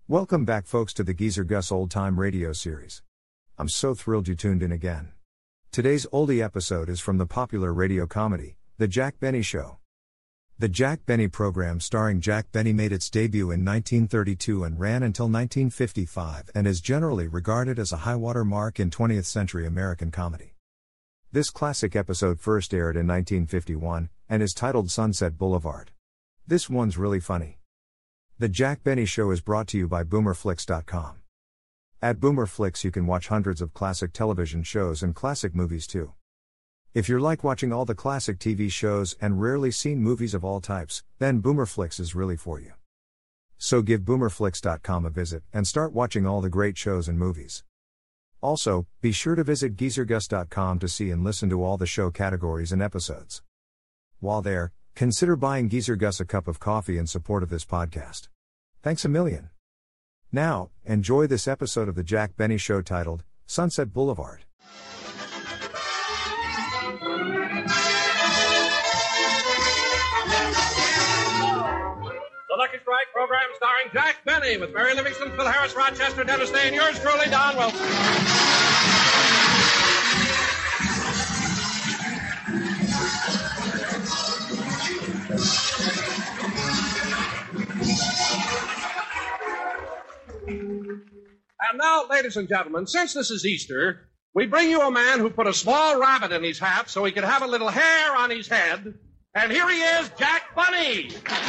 Welcome back, folks, to the Geezer Gus Old Time Radio Series. I'm so thrilled you tuned in again. Today's oldie episode is from the popular radio comedy, The Jack Benny Show. The Jack Benny program starring Jack Benny made its debut in 1932 and ran until 1955 and is generally regarded as a high-water mark in 20th century American comedy. This classic episode first aired in 1951 and is titled Sunset Boulevard. This one's really funny. The Jack Benny Show is brought to you by BoomerFlix.com. At BoomerFlix you can watch hundreds of classic television shows and classic movies too. If you're like watching all the classic TV shows and rarely seen movies of all types, then BoomerFlix is really for you. So give BoomerFlix.com a visit and start watching all the great shows and movies. Also, be sure to visit GeezerGus.com to see and listen to all the show categories and episodes. While there, consider buying Geezer Gus a cup of coffee in support of this podcast. Thanks a million. Now, enjoy this episode of The Jack Benny Show titled, Sunset Boulevard. The Lucky Strike program starring Jack Benny with Mary Livingston, Phil Harris, Rochester, Dennis Day, and yours truly, Don Wilson. And now, ladies and gentlemen, since this is Easter, we bring you a man who put a small rabbit in his hat so he could have a little hair on his head. And here he is, Jack Bunny.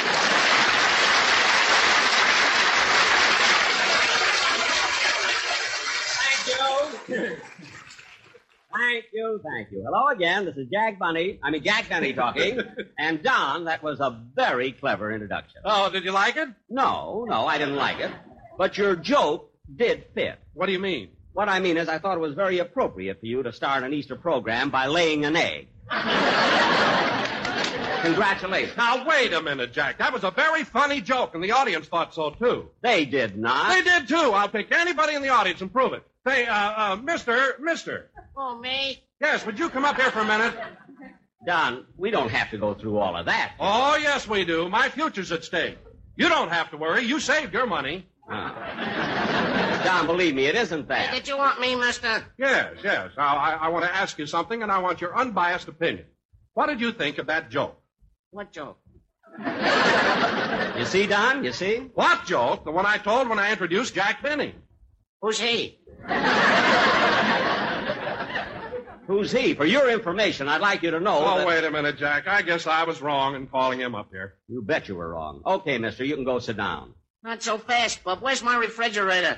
Thank you. Hello again. This is Jack Benny talking. And Don, that was a very clever introduction. Oh, did you like it? No, I didn't like it. But your joke did fit. What do you mean? What I mean is I thought it was very appropriate for you to start an Easter program by laying an egg. Congratulations. Now, wait a minute, Jack. That was a very funny joke, and the audience thought so, too. They did not. They did, too. I'll pick anybody in the audience and prove it. Say, mister. Oh, me? Yes, would you come up here for a minute? Don, we don't have to go through all of that. Oh, yes, we do. My future's at stake. You don't have to worry. You saved your money. Don, believe me, it isn't that. Hey, did you want me, mister? Yes. Now, I want to ask you something, and I want your unbiased opinion. What did you think of that joke? What joke? You see, Don? You see? What joke? The one I told when I introduced Jack Benny. Who's he? Who's he? For your information, I'd like you to know Oh, that... wait a minute, Jack. I guess I was wrong in calling him up here. You bet you were wrong. Okay, mister, you can go sit down. Not so fast, Bub. Where's my refrigerator?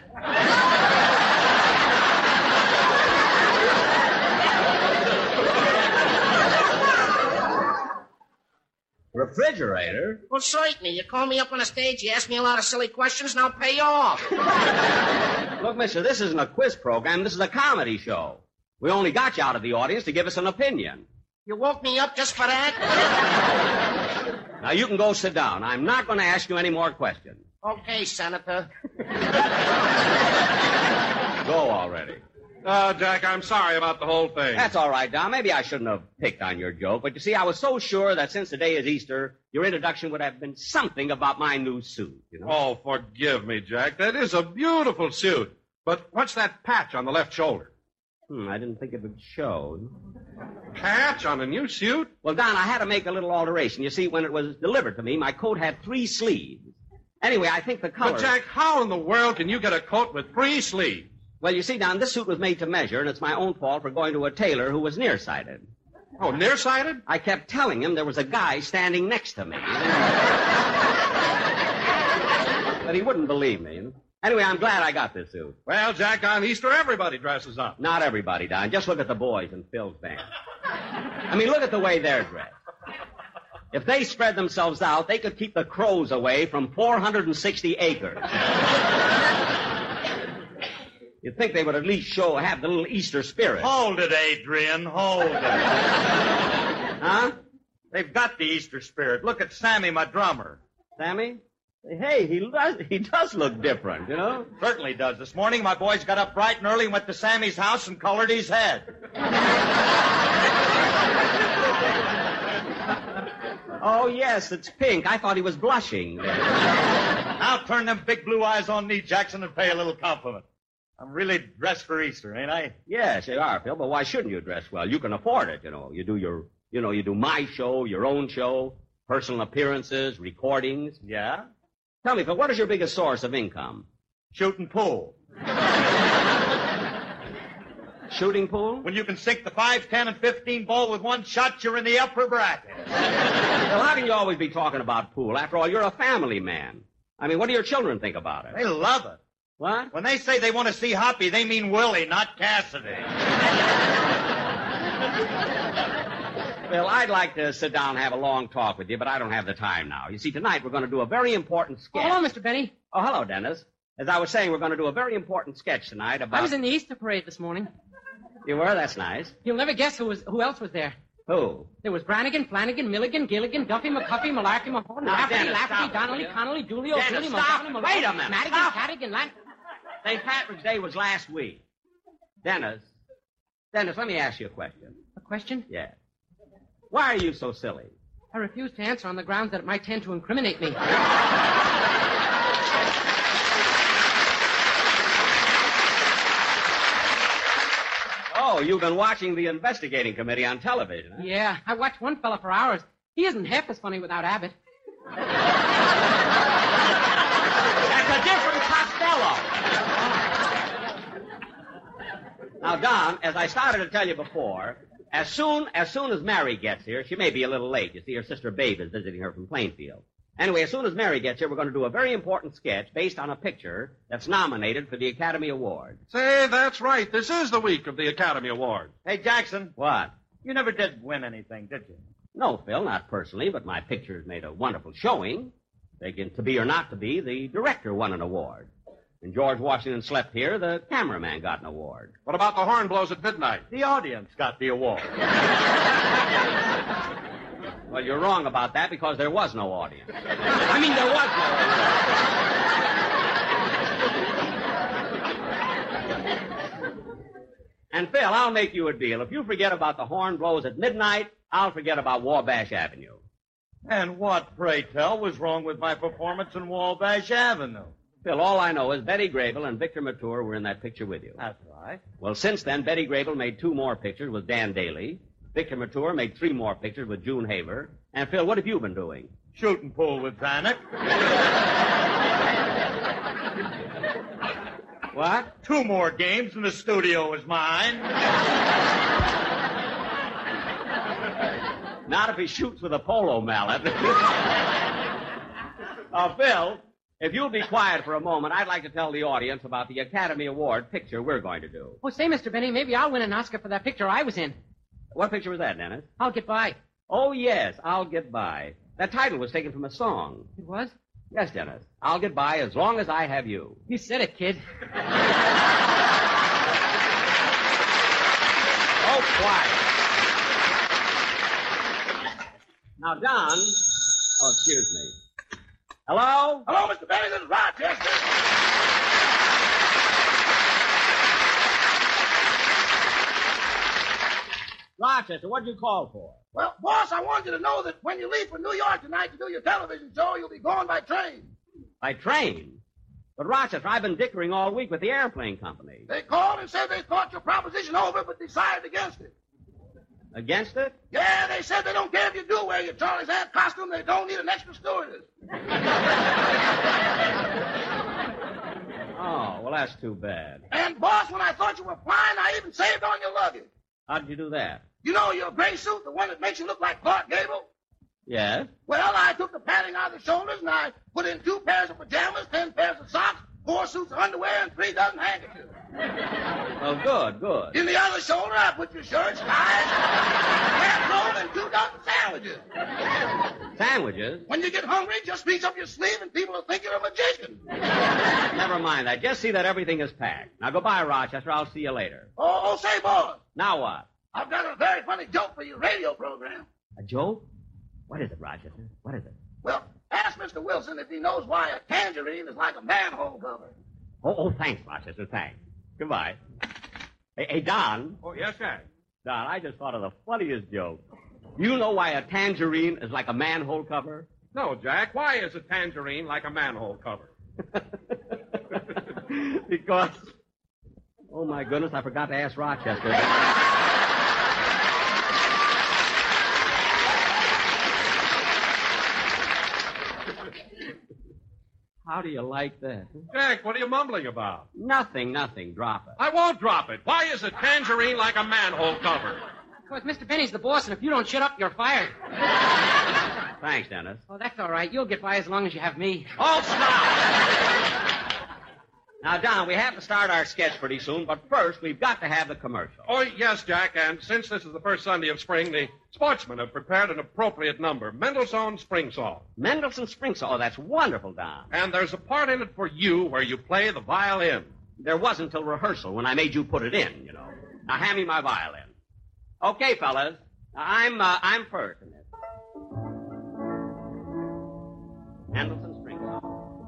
Refrigerator? Well, certainly. You call me up on the stage, you ask me a lot of silly questions, and I'll pay you off. Look, mister, this isn't a quiz program. This is a comedy show. We only got you out of the audience to give us an opinion. You woke me up just for that? Now, you can go sit down. I'm not going to ask you any more questions. Okay, Senator. Go already. Jack, I'm sorry about the whole thing. That's all right, Don. Maybe I shouldn't have picked on your joke. But you see, I was so sure that since today is Easter, your introduction would have been something about my new suit, you know? Oh, forgive me, Jack. That is a beautiful suit. But what's that patch on the left shoulder? I didn't think it would show. Patch on a new suit? Well, Don, I had to make a little alteration. You see, when it was delivered to me, my coat had 3 sleeves. Anyway, I think the color... But, Jack, how in the world can you get a coat with 3 sleeves? Well, you see, Don, this suit was made to measure, and it's my own fault for going to a tailor who was nearsighted. Oh, nearsighted? I kept telling him there was a guy standing next to me. But he wouldn't believe me. Anyway, I'm glad I got this suit. Well, Jack, on Easter, everybody dresses up. Not everybody, Don. Just look at the boys in Phil's band. I mean, look at the way they're dressed. If they spread themselves out, they could keep the crows away from 460 acres. You'd think they would at least have the little Easter spirit. Hold it, Adrian. Hold it. Huh? They've got the Easter spirit. Look at Sammy, my drummer. Sammy? Hey, he does look different, you know? Certainly does. This morning, my boys got up bright and early and went to Sammy's house and colored his head. Oh, yes, it's pink. I thought he was blushing. Now turn them big blue eyes on me, Jackson, and pay a little compliment. I'm really dressed for Easter, ain't I? Yes, you are, Phil, but why shouldn't you dress well? You can afford it, you know. You do my show, your own show, personal appearances, recordings. Yeah? Tell me, Phil, what is your biggest source of income? Shooting pool. Shooting pool? When you can sink the 5, 10, and 15 ball with one shot, you're in the upper bracket. Well, how can you always be talking about pool? After all, you're a family man. I mean, what do your children think about it? They love it. What? When they say they want to see Hoppy, they mean Willie, not Cassidy. Phil, I'd like to sit down and have a long talk with you, but I don't have the time now. You see, tonight we're going to do a very important sketch. Oh, hello, Mr. Benny. Oh, hello, Dennis. As I was saying, we're going to do a very important sketch tonight about... I was in the Easter parade this morning. You were? That's nice. You'll never guess who else was there. Who? There was Brannigan, Flanagan, Milligan, Gilligan, Duffy, McCuffy, Malarkey, Mahone, Now, Lafferty, Dennis, stop it, Donnelly, will you? Connolly, Dooley, Dennis, O'Dooley, stop Muldowney, it. Malone, Wait a minute. Madigan, Stop. Cadigan, St. Patrick's Day was last week. Dennis, let me ask you a question. A question? Yeah. Why are you so silly? I refuse to answer on the grounds that it might tend to incriminate me. Oh, you've been watching the investigating committee on television, huh? Yeah, I watched one fella for hours. He isn't half as funny without Abbott. That's a different Costello. Now, Don, as I started to tell you before, as soon as Mary gets here, she may be a little late. You see, her sister Babe is visiting her from Plainfield. Anyway, as soon as Mary gets here, we're going to do a very important sketch based on a picture that's nominated for the Academy Award. Say, that's right. This is the week of the Academy Award. Hey, Jackson, What? you never did win anything, did you? No, Phil, not personally, but my pictures made a wonderful showing. Taken To Be or Not to Be, the director won an award. When George Washington Slept Here, the cameraman got an award. What about The Horn Blows at Midnight? The audience got the award. Well, you're wrong about that because there was no audience. I mean, there was no audience. And, Phil, I'll make you a deal. If you forget about The Horn Blows at Midnight, I'll forget about Wabash Avenue. And what, pray tell, was wrong with my performance in Wabash Avenue? Phil, all I know is Betty Grable and Victor Mature were in that picture with you. That's right. Well, since then, Betty Grable made 2 more pictures with Dan Daly. Victor Mature made 3 more pictures with June Haver. And, Phil, what have you been doing? Shooting pool with Zanuck. What? 2 more games and the studio is mine. Not if he shoots with a polo mallet. Phil, if you'll be quiet for a moment, I'd like to tell the audience about the Academy Award picture we're going to do. Oh, say, Mr. Benny, maybe I'll win an Oscar for that picture I was in. What picture was that, Dennis? I'll get by. Oh, yes, I'll Get By. That title was taken from a song. It was? Yes, Dennis. I'll get by as long as I have you. You said it, kid. Oh, quiet. Now, Don. Oh, excuse me. Hello? Hello, Mr. Benny. This is Rochester. Rochester, what did you call for? Well, boss, I want you to know that when you leave for New York tonight to do your television show, you'll be going by train. By train? But, Rochester, I've been dickering all week with the airplane company. They called and said they thought your proposition over, but decided against it. Against it? Yeah, they said they don't care if you do wear your Charlie's hat costume. They don't need an extra stewardess. Oh, well, that's too bad. And, boss, when I thought you were flying, I even saved on your luggage. How did you do that? You know your gray suit, the one that makes you look like Clark Gable? Yes? Well, I took the padding out of the shoulders, and I put in 2 pairs of pajamas, 10 pairs of socks, 4 suits of underwear, and 3 dozen handkerchiefs. Oh, good, good. In the other shoulder, I put your shirts, ties, bathrobe, and 2 dozen sandwiches. Sandwiches? When you get hungry, just reach up your sleeve, and people will think you're a magician. Never mind that. Just see that everything is packed. Now, goodbye, Rochester. I'll see you later. Oh, say, boys, Now what? I've got a very funny joke for your radio program. A joke? What is it, Rochester? What is it? Well, ask Mr. Wilson if he knows why a tangerine is like a manhole cover. Oh, thanks, Rochester. Thanks. Goodbye. Hey, Don. Oh, yes, sir. Don, I just thought of the funniest joke. You know why a tangerine is like a manhole cover? No, Jack. Why is a tangerine like a manhole cover? Because, oh my goodness, I forgot to ask Rochester. How do you like that? Jack, what are you mumbling about? Nothing. Drop it. I won't drop it. Why is a tangerine like a manhole cover? Because Mr. Benny's the boss, and if you don't shut up, you're fired. Thanks, Dennis. Oh, that's all right. You'll get by as long as you have me. Oh, stop! Now, Don, we have to start our sketch pretty soon, but first we've got to have the commercial. Oh, yes, Jack, and since this is the first Sunday of spring, the sportsmen have prepared an appropriate number, Mendelssohn's Spring Song. Mendelssohn's Spring Song. Oh, that's wonderful, Don. And there's a part in it for you where you play the violin. There wasn't till rehearsal when I made you put it in, you know. Now, hand me my violin. Okay, fellas. I'm first in this. Mendelssohn's Spring Song.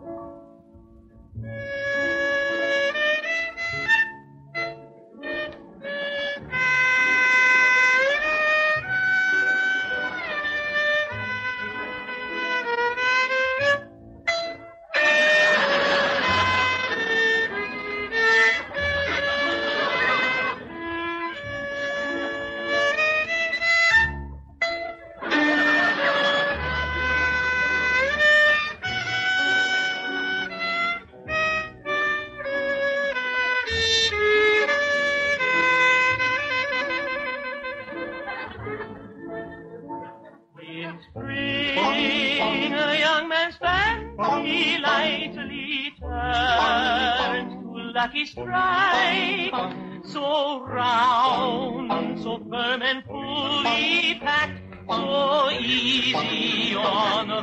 Lucky strike, so round, so firm and fully packed, so easy on the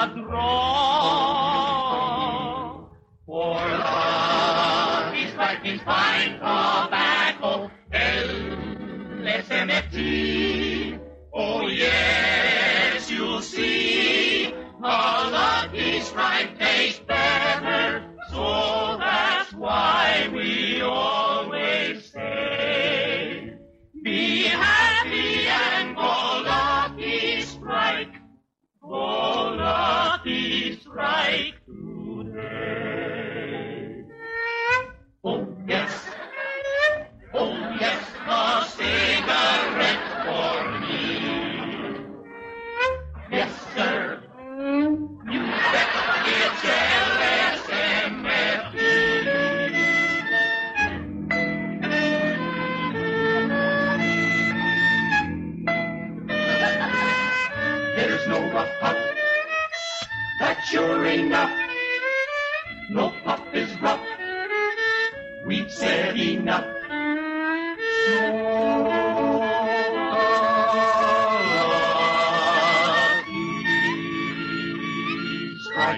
draw. For Lucky Strike means fine tobacco, LSMFT. Oh yes, you'll see, a Lucky Strike tastes better, so that's why we always say, be happy and go Lucky Strike. Go Lucky Strike today. Oh yes, a cigarette for me. Yes, sir. You bet it's LSMFT. There's no rough puff, that's sure enough. No puff is rough, we've said enough. Lucky Strike.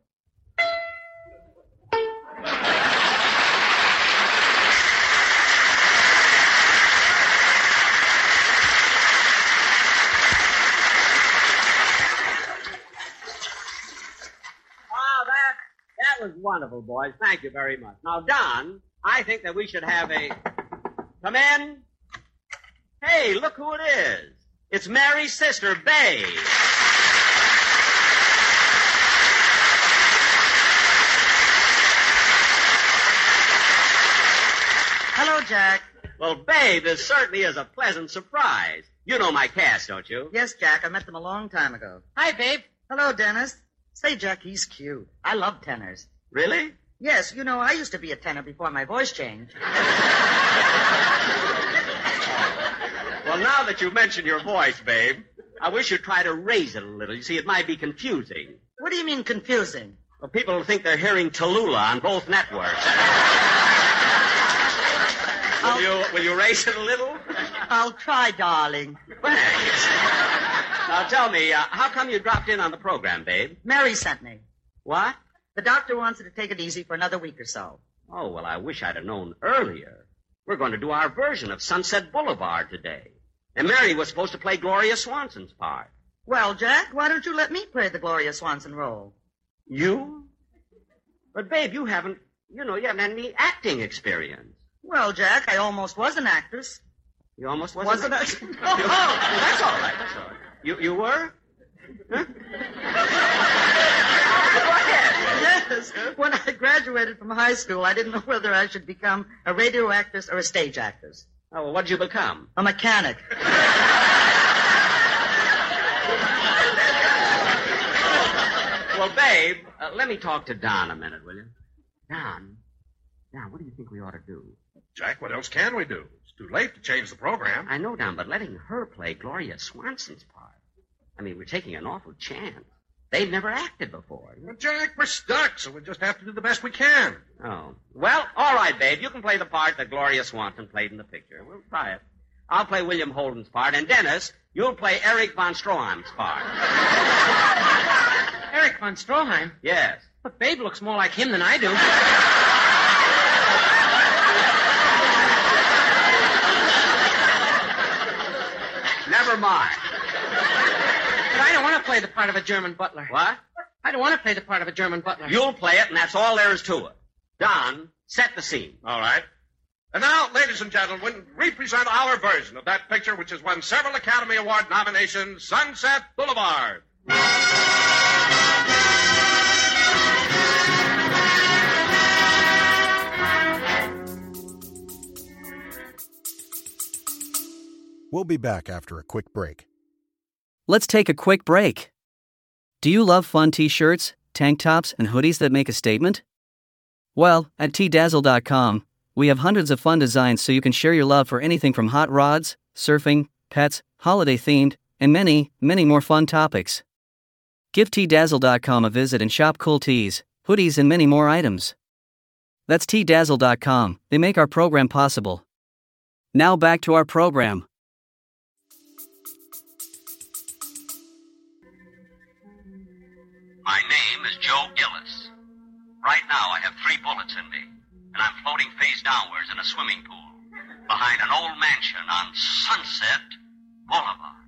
That was wonderful, boys. Thank you very much. Now, Don, I think that we should have a... Come in. Hey, look who it is. It's Mary's sister, Babe. Hello, Jack. Well, Babe, this certainly is a pleasant surprise. You know my cast, don't you? Yes, Jack. I met them a long time ago. Hi, babe. Hello, Dennis. Say, Jack, he's cute. I love tenors. Really? Yes, you know, I used to be a tenor before my voice changed. Well, now that you mention your voice, Babe, I wish you'd try to raise it a little. You see, it might be confusing. What do you mean confusing? Well, people will think they're hearing Tallulah on both networks. Will you raise it a little? I'll try, darling. Thanks. Now, tell me, how come you dropped in on the program, Babe? Mary sent me. What? The doctor wants her to take it easy for another week or so. Oh, well, I wish I'd have known earlier. We're going to do our version of Sunset Boulevard today. And Mary was supposed to play Gloria Swanson's part. Well, Jack, why don't you let me play the Gloria Swanson role? You? But, Babe, you haven't had any acting experience. Well, Jack, I almost was an actress. You almost Wasn't I? that's all right. You were? Huh? Go ahead. Yes. When I graduated from high school, I didn't know whether I should become a radio actress or a stage actress. Oh, well, what'd you become? A mechanic. Well, babe, let me talk to Don a minute, will you? Don, what do you think we ought to do? Jack, what else can we do? It's too late to change the program. I know, Don, but letting her play Gloria Swanson's part. I mean, we're taking an awful chance. They've never acted before. Well, Jack, we're stuck, so we just have to do the best we can. Oh. Well, all right, babe. You can play the part that Gloria Swanson played in the picture. We'll try it. I'll play William Holden's part, and Dennis, you'll play Eric von Stroheim's part. Eric von Stroheim? Yes. But Babe looks more like him than I do. Never mind. But I don't want to play the part of a German butler. What? I don't want to play the part of a German butler. You'll play it, and that's all there is to it. Don, set the scene. All right. And now, ladies and gentlemen, we present our version of that picture which has won several Academy Award nominations, Sunset Boulevard. We'll be back after a quick break. Let's take a quick break. Do you love fun t-shirts, tank tops, and hoodies that make a statement? Well, at tdazzle.com, we have hundreds of fun designs so you can share your love for anything from hot rods, surfing, pets, holiday-themed, and many, many more fun topics. Give tdazzle.com a visit and shop cool tees, hoodies, and many more items. That's tdazzle.com. They make our program possible. Now back to our program. My name is Joe Gillis. Right now I have 3 bullets in me, and I'm floating face downwards in a swimming pool behind an old mansion on Sunset Boulevard.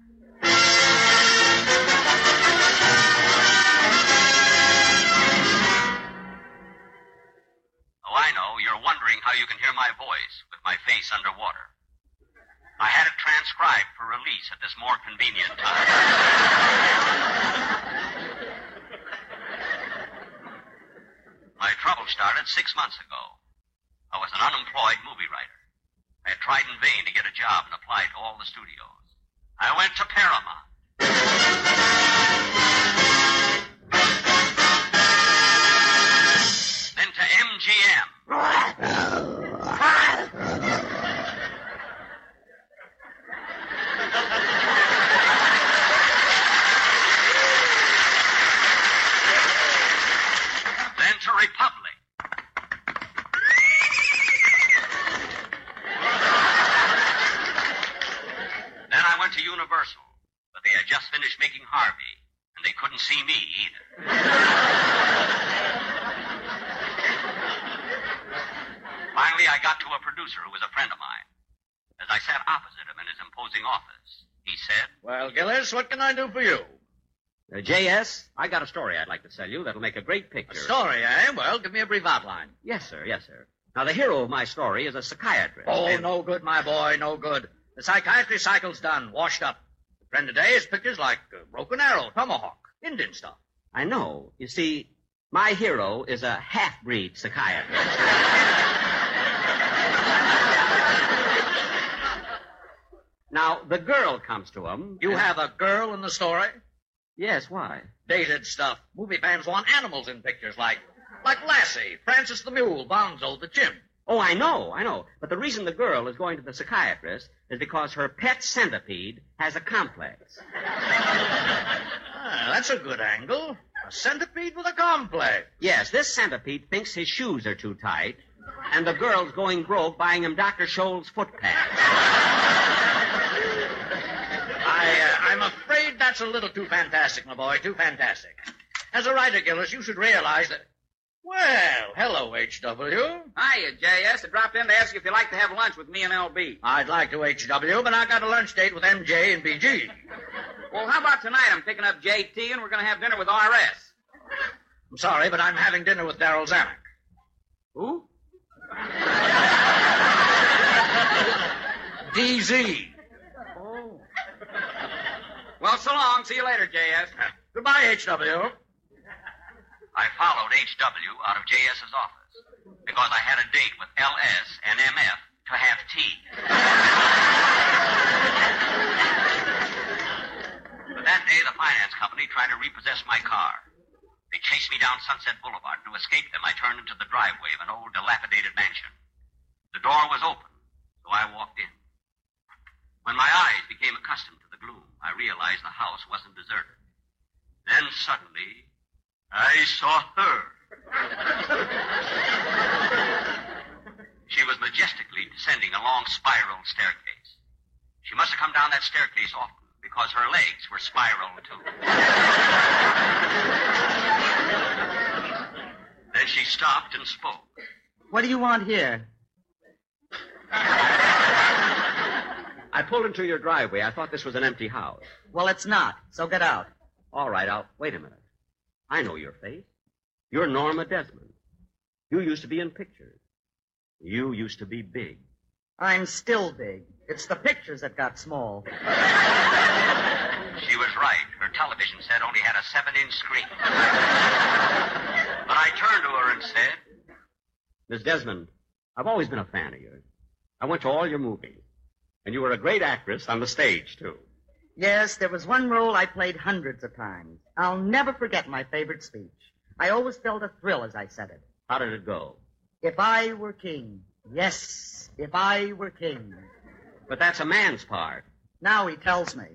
Oh, I know, you're wondering how you can hear my voice with my face underwater. I had it transcribed for release at this more convenient time. My trouble started 6 months ago. I was an unemployed movie writer. I had tried in vain to get a job and applied to all the studios. I went to Paramount. Then to MGM. Then to Republic. Then I went to Universal, but they had just finished making Harvey, and they couldn't see me either. Finally, I got to a producer who was a friend of mine. As I sat opposite him in his imposing office, he said, "Well, Gillis, what can I do for you?" J.S., I got a story I'd like to sell you that'll make a great picture. A story, eh? Well, give me a brief outline. Yes, sir. Now, the hero of my story is a psychiatrist. Oh, no good, my boy, no good. The psychiatry cycle's done, washed up. The trend today is pictures like Broken Arrow, Tomahawk, Indian stuff. I know. You see, my hero is a half-breed psychiatrist. Now, the girl comes to him. You have a girl in the story? Yes, why? Dated stuff. Movie fans want animals in pictures like Lassie, Francis the Mule, Bonzo the Chimp. Oh, I know. But the reason the girl is going to the psychiatrist is because her pet centipede has a complex. That's a good angle. A centipede with a complex. Yes, this centipede thinks his shoes are too tight, and the girl's going broke buying him Dr. Scholl's foot pads. I'm afraid that's a little too fantastic, my boy, too fantastic. As a writer, Gillis, you should realize that... Well, hello, H.W. Hiya, J.S. I dropped in to ask you if you'd like to have lunch with me and L.B. I'd like to, H.W., but I got a lunch date with M.J. and B.G. Well, how about tonight? I'm picking up J.T., and we're going to have dinner with R.S. I'm sorry, but I'm having dinner with Darryl Zanuck. Who? D.Z. Oh. Well, so long. See you later, J.S. Goodbye, H.W. I followed H.W. out of J.S.'s office because I had a date with L.S. and M.F. to have tea. But that day, the finance company tried to repossess my car. They chased me down Sunset Boulevard. To escape them, I turned into the driveway of an old, dilapidated mansion. The door was open, so I walked in. When my eyes became accustomed to the gloom, I realized the house wasn't deserted. Then suddenly, I saw her. She was majestically descending a long spiral staircase. She must have come down that staircase often because her legs were spiraled, too. Then she stopped and spoke. What do you want here? I pulled into your driveway. I thought this was an empty house. Well, it's not, so get out. All right, wait a minute. I know your face. You're Norma Desmond. You used to be in pictures. You used to be big. I'm still big. It's the pictures that got small. She was right. Her television set only had a 7-inch screen. But I turned to her and said, Miss Desmond, I've always been a fan of yours. I went to all your movies. And you were a great actress on the stage, too. Yes, there was one role I played hundreds of times. I'll never forget my favorite speech. I always felt a thrill as I said it. How did it go? If I were king. Yes, if I were king. But that's a man's part. Now he tells me.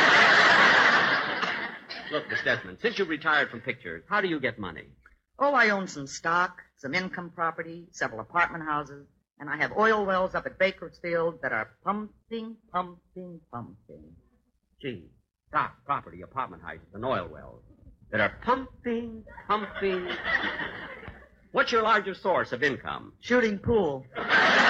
Look, Miss Desmond, since you've retired from pictures, how do you get money? Oh, I own some stock, some income property, several apartment houses, and I have oil wells up at Bakersfield that are pumping. Gee, stock, property, apartment houses, and oil wells that are pumping. What's your largest source of income? Shooting pool. When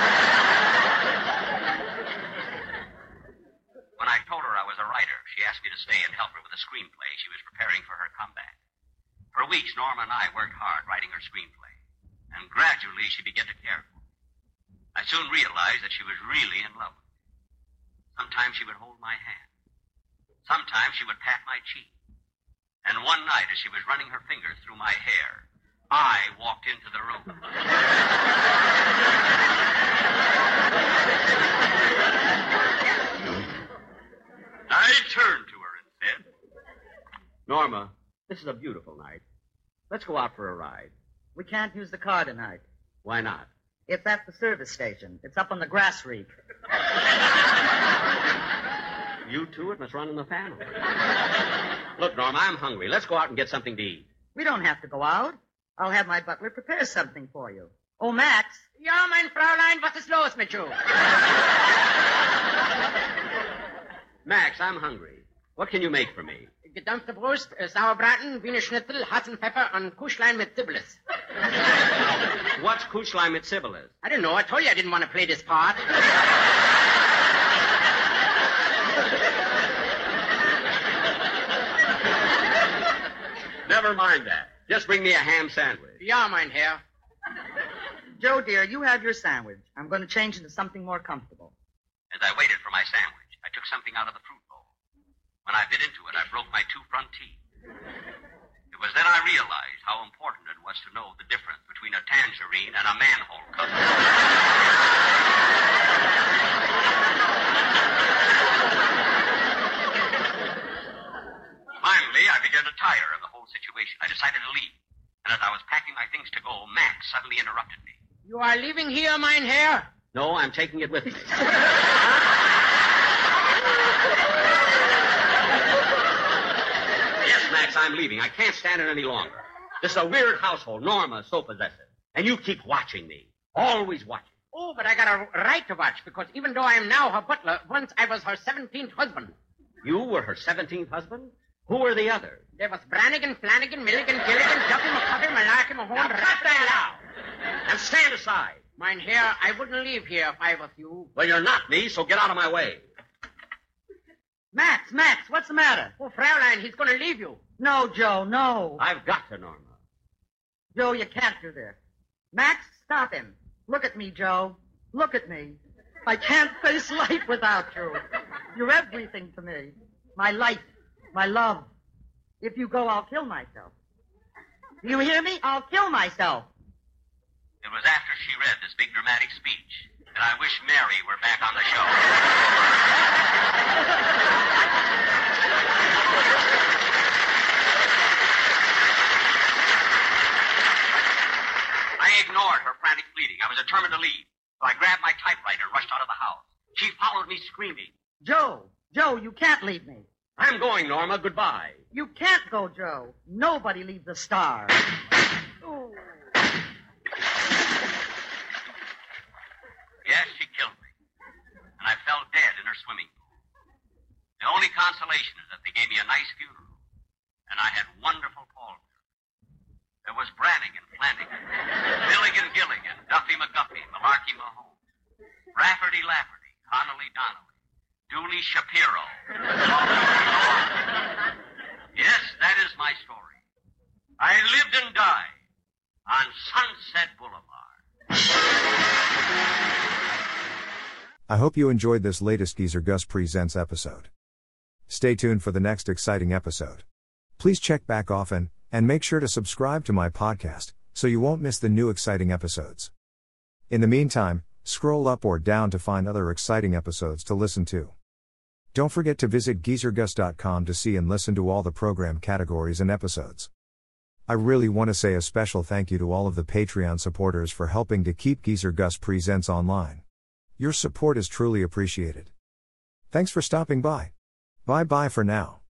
I told her I was a writer, she asked me to stay and help her with a screenplay she was preparing for her comeback. For weeks, Norma and I worked hard writing her screenplay, and gradually she began to care for me. I soon realized that she was really in love with me. Sometimes she would hold my hand. Sometimes she would pat my cheek. And one night, as she was running her fingers through my hair, I walked into the room. I turned to her and said, Norma, this is a beautiful night. Let's go out for a ride. We can't use the car tonight. Why not? It's at the service station. It's up on the grass reek. You two, it must run in the family. Look, Norma, I'm hungry. Let's go out and get something to eat. We don't have to go out. I'll have my butler prepare something for you. Oh, Max. Ja, mein Fräulein, was ist los mit you? Max, I'm hungry. What can you make for me? Gedampfte Brust, Sauerbraten, Wiener Schnitzel, Hasenpfeffer, und Kuschlein mit Zibelis. What's Kuschlein mit Zibelis? I don't know. I told you I didn't want to play this part. Never mind that. Just bring me a ham sandwich. Ja, mein Herr. Joe, dear, you have your sandwich. I'm going to change into something more comfortable. As I waited for my sandwich, I took something out of the fruit bowl. When I bit into it, I broke my 2 front teeth. It was then I realized how important it was to know the difference between a tangerine and a manhole cover. Finally, I began to tire of the whole situation. I decided to leave. And as I was packing my things to go, Max suddenly interrupted me. You are leaving here, mein Herr? No, I'm taking it with me. Yes, Max, I'm leaving. I can't stand it any longer. This is a weird household. Norma is so possessive. And you keep watching me. Always watching. Oh, but I got a right to watch, because even though I am now her butler, once I was her 17th husband. You were her 17th husband? Who were the others? There was Brannigan, Flanagan, Milligan, Gilligan, Duffy, McCuffy, Malarkey, Mahone, Now, cut that out! And stand aside. Mein Herr, I wouldn't leave here if I was you. Well, you're not me, so get out of my way. Max, what's the matter? Oh, Fraulein, he's going to leave you. No, Joe, no. I've got to, Norma. Joe, you can't do this. Max, stop him. Look at me, Joe. Look at me. I can't face life without you. You're everything to me. My life, my love. If you go, I'll kill myself. You hear me? I'll kill myself. It was after she read this big dramatic speech that I wish Mary were back on the show. I ignored her frantic pleading. I was determined to leave. So I grabbed my typewriter and rushed out of the house. She followed me screaming. Joe, you can't leave me. I'm going, Norma. Goodbye. You can't go, Joe. Nobody leaves the star. Yes, she killed me. And I fell dead in her swimming pool. The only consolation is that they gave me a nice funeral. And I had wonderful pallbearers. There was Brannigan, Flanagan, Milligan, Gilligan, Duffy McGuffey, Malarkey Mahone, Rafferty Lafferty, Connolly Donnelly, Dooley Shapiro. Yes, that is my story. I lived and died on Sunset Boulevard. I hope you enjoyed this latest Geezer Gus Presents episode. Stay tuned for the next exciting episode. Please check back often, and make sure to subscribe to my podcast, so you won't miss the new exciting episodes. In the meantime, scroll up or down to find other exciting episodes to listen to. Don't forget to visit geezergus.com to see and listen to all the program categories and episodes. I really want to say a special thank you to all of the Patreon supporters for helping to keep Geezer Gus Presents online. Your support is truly appreciated. Thanks for stopping by. Bye-bye for now.